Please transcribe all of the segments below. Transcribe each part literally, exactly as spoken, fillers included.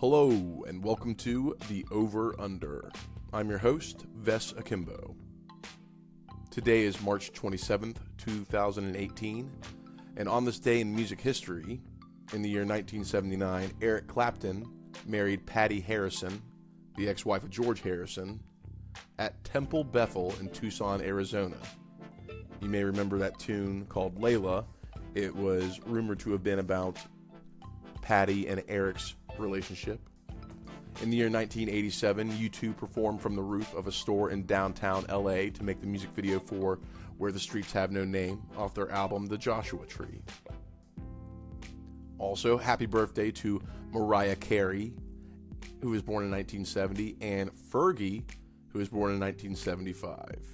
Hello, and welcome to The Over Under. I'm your host, Ves Akimbo. Today is March twenty-seventh, two thousand eighteen, and on this day in music history, in the year nineteen seventy-nine, Eric Clapton married Patty Harrison, the ex-wife of George Harrison, at Temple Bethel in Tucson, Arizona. You may remember that tune called Layla. It was rumored to have been about Patty and Eric's relationship. In the year nineteen eighty-seven, U two performed from the roof of a store in downtown L A to make the music video for Where the Streets Have No Name off their album The Joshua Tree. Also, happy birthday to Mariah Carey, who was born in nineteen seventy, and Fergie, who was born in nineteen seventy-five.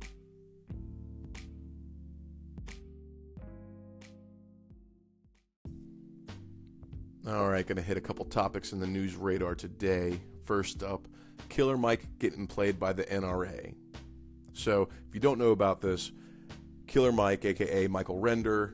All right, going to hit a couple topics in the news radar today. First up, Killer Mike getting played by the N R A. So, if you don't know about this, Killer Mike, a k a. Michael Render,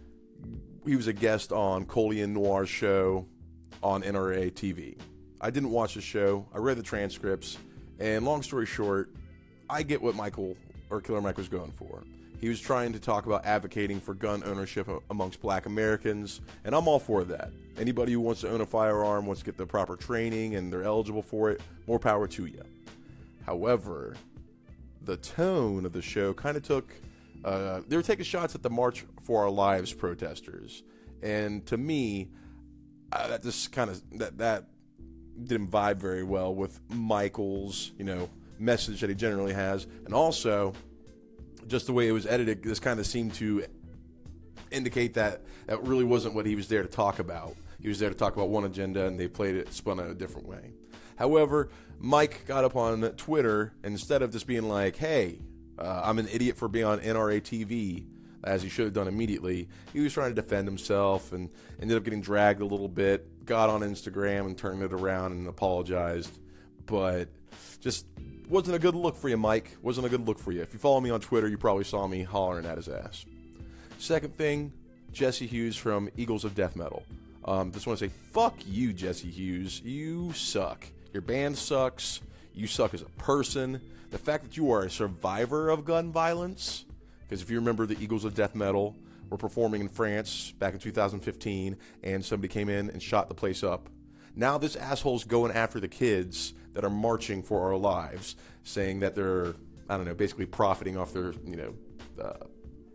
he was a guest on Coley and Noir's show on N R A T V. I didn't watch the show. I read the transcripts, and long story short, I get what Michael, or Killer Mike, was going for. He was trying to talk about advocating for gun ownership amongst black Americans, and I'm all for that. Anybody who wants to own a firearm, wants to get the proper training, and they're eligible for it, more power to you. However, the tone of the show kind of took, uh, they were taking shots at the March for Our Lives protesters. And to me, uh, that just kind of, that, that didn't vibe very well with Michael's, you know, message that he generally has. And also, just the way it was edited, this kind of seemed to indicate that that really wasn't what he was there to talk about. He was there to talk about one agenda, and they played it, spun it a different way. However, Mike got up on Twitter, and instead of just being like, hey, uh, I'm an idiot for being on N R A T V, as he should have done immediately, he was trying to defend himself and ended up getting dragged a little bit, got on Instagram and turned it around and apologized. But just wasn't a good look for you, Mike. Wasn't a good look for you. If you follow me on Twitter, you probably saw me hollering at his ass. Second thing, Jesse Hughes from Eagles of Death Metal. Um, just want to say, fuck you, Jesse Hughes. You suck. Your band sucks. You suck as a person. The fact that you are a survivor of gun violence, because if you remember, the Eagles of Death Metal were performing in France back in two thousand fifteen, and somebody came in and shot the place up. Now this asshole's going after the kids that are marching for our lives, saying that they're, I don't know, basically profiting off their, you know, uh,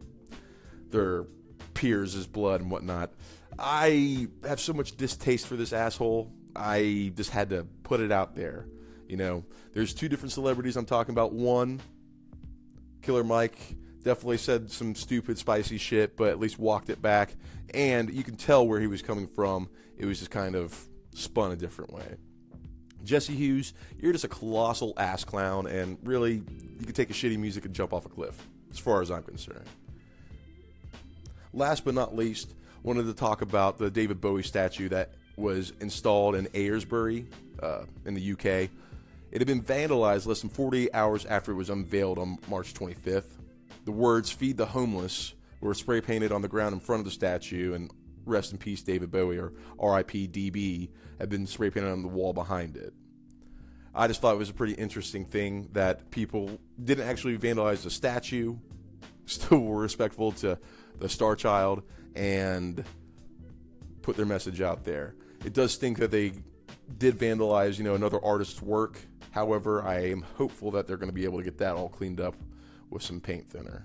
their peers' blood and whatnot. I have so much distaste for this asshole. I just had to put it out there. You know, there's two different celebrities I'm talking about. One, Killer Mike, definitely said some stupid, spicy shit, but at least walked it back. And you can tell where he was coming from. It was just kind of spun a different way. Jesse Hughes, you're just a colossal ass clown, and really, you could take a shitty music and jump off a cliff, as far as I'm concerned. Last but not least, wanted to talk about the David Bowie statue that was installed in Aylesbury, uh, in the U K. It had been vandalized less than forty-eight hours after it was unveiled on March twenty-fifth. The words, "Feed the Homeless," were spray painted on the ground in front of the statue, and "Rest in Peace, David Bowie," or R I P D B, had been spray painted on the wall behind it. I just thought it was a pretty interesting thing that people didn't actually vandalize the statue, still were respectful to the Star Child, and put their message out there. It does stink that they did vandalize, you know, another artist's work. However, I am hopeful that they're going to be able to get that all cleaned up with some paint thinner.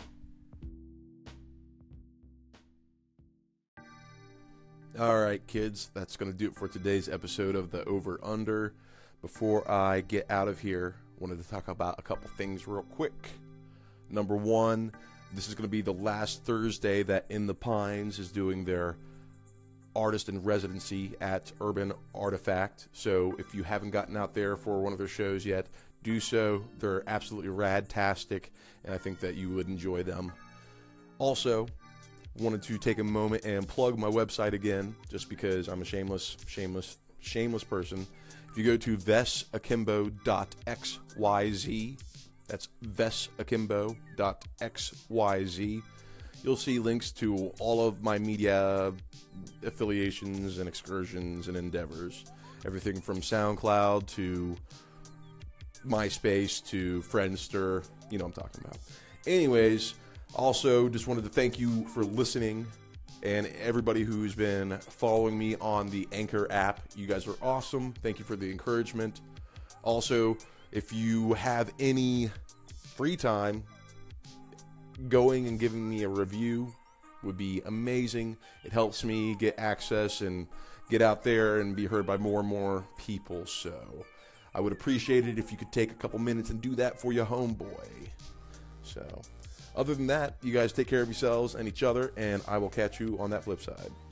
All right, kids, that's going to do it for today's episode of the Over Under. Before I get out of here, I wanted to talk about a couple things real quick. Number one, this is going to be the last Thursday that In the Pines is doing their artist in residency at Urban Artifact. So if you haven't gotten out there for one of their shows yet, do so. They're absolutely radtastic, and I think that you would enjoy them. Also, wanted to take a moment and plug my website again, just because I'm a shameless, shameless, shameless person. If you go to ves akimbo dot x y z, that's ves akimbo dot x y z, you'll see links to all of my media affiliations and excursions and endeavors. Everything from SoundCloud to MySpace to Friendster. You know what I'm talking about. Anyways, also just wanted to thank you for listening, and everybody who's been following me on the Anchor app. You guys are awesome. Thank you for the encouragement. Also, if you have any free time, going and giving me a review would be amazing. It helps me get access and get out there and be heard by more and more people. So I would appreciate it if you could take a couple minutes and do that for your homeboy. So other than that, you guys take care of yourselves and each other, and I will catch you on that flip side.